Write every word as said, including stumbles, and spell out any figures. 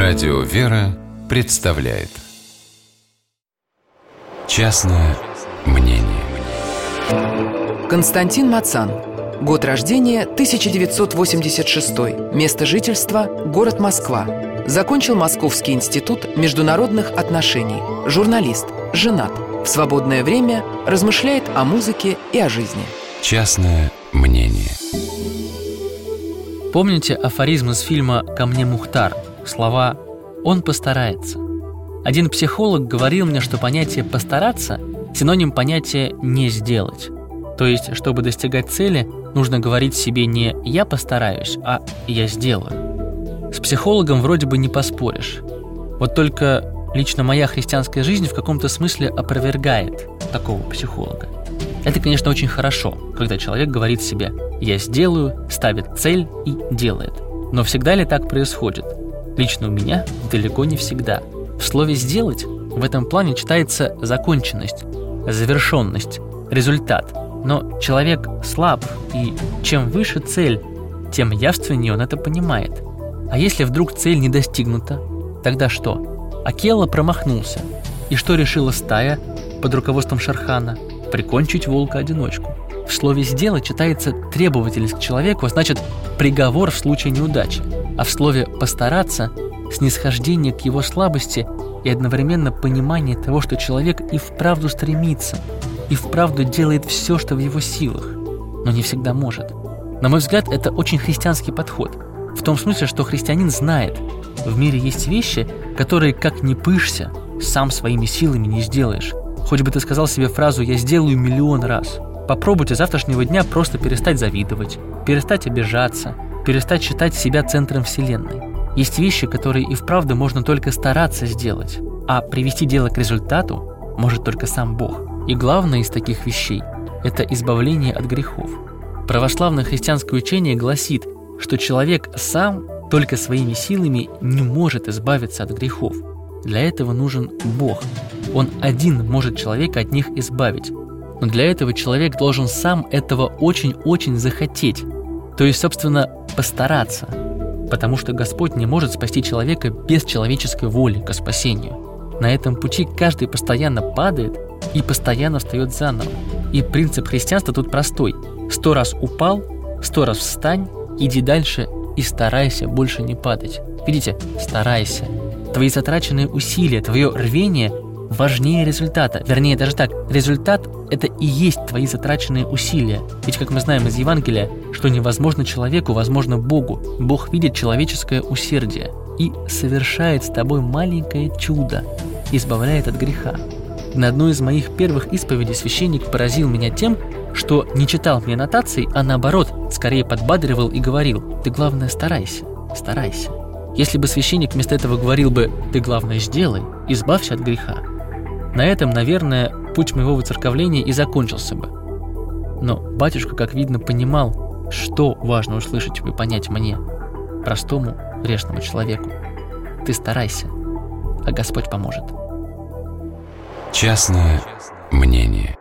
Радио «Вера» представляет «Частное мнение». Константин Мацан. Год рождения тысяча девятьсот восемьдесят шестой. Место жительства – город Москва. Закончил Московский институт международных отношений. Журналист. Женат. В свободное время размышляет о музыке и о жизни. Частное мнение. Помните афоризм из фильма «Ко мне Мухтар»? Слова «он постарается». Один психолог говорил мне, что понятие «постараться» – синоним понятия «не сделать». То есть, чтобы достигать цели, нужно говорить себе не «я постараюсь», а «я сделаю». С психологом вроде бы не поспоришь. Вот только лично моя христианская жизнь в каком-то смысле опровергает такого психолога. Это, конечно, очень хорошо, когда человек говорит себе «я сделаю», ставит цель и делает. Но всегда ли так происходит? Лично у меня далеко не всегда. В слове «сделать» в этом плане читается законченность, завершенность, результат. Но человек слаб, и чем выше цель, тем явственнее он это понимает. А если вдруг цель не достигнута, тогда что? Акела промахнулся. И что решила стая под руководством Шархана? Прикончить волка-одиночку. В слове «сделать» читается требовательность к человеку, а значит приговор в случае неудачи. А в слове «постараться» снисхождение к его слабости и одновременно понимание того, что человек и вправду стремится, и вправду делает все, что в его силах, но не всегда может. На мой взгляд, это очень христианский подход. В том смысле, что христианин знает, в мире есть вещи, которые, как ни пышься, сам своими силами не сделаешь. Хоть бы ты сказал себе фразу «я сделаю миллион раз». Попробуйте с завтрашнего дня просто перестать завидовать, перестать обижаться, перестать считать себя центром вселенной. Есть вещи, которые и вправду можно только стараться сделать, а привести дело к результату может только сам Бог. И главное из таких вещей – это избавление от грехов. Православное христианское учение гласит, что человек сам только своими силами не может избавиться от грехов. Для этого нужен Бог. Он один может человека от них избавить. Но для этого человек должен сам этого очень-очень захотеть. То есть, собственно, постараться. Потому что Господь не может спасти человека без человеческой воли к спасению. На этом пути каждый постоянно падает и постоянно встает заново. И принцип христианства тут простой. Сто раз упал, сто раз встань, иди дальше и старайся больше не падать. Видите, старайся. Твои затраченные усилия, твое рвение важнее результата. Вернее, даже так, результат – это и есть твои затраченные усилия. Ведь, как мы знаем из Евангелия, что невозможно человеку, возможно Богу. Бог видит человеческое усердие и совершает с тобой маленькое чудо, избавляет от греха. На одной из моих первых исповедей священник поразил меня тем, что не читал мне нотаций, а наоборот, скорее подбадривал и говорил: «Ты, главное, старайся, старайся». Если бы священник вместо этого говорил бы: «Ты, главное, сделай, избавься от греха», на этом, наверное, путь моего воцерковления и закончился бы. Но батюшка, как видно, понимал, что важно услышать и понять мне, простому грешному человеку. Ты старайся, а Господь поможет. Частное мнение.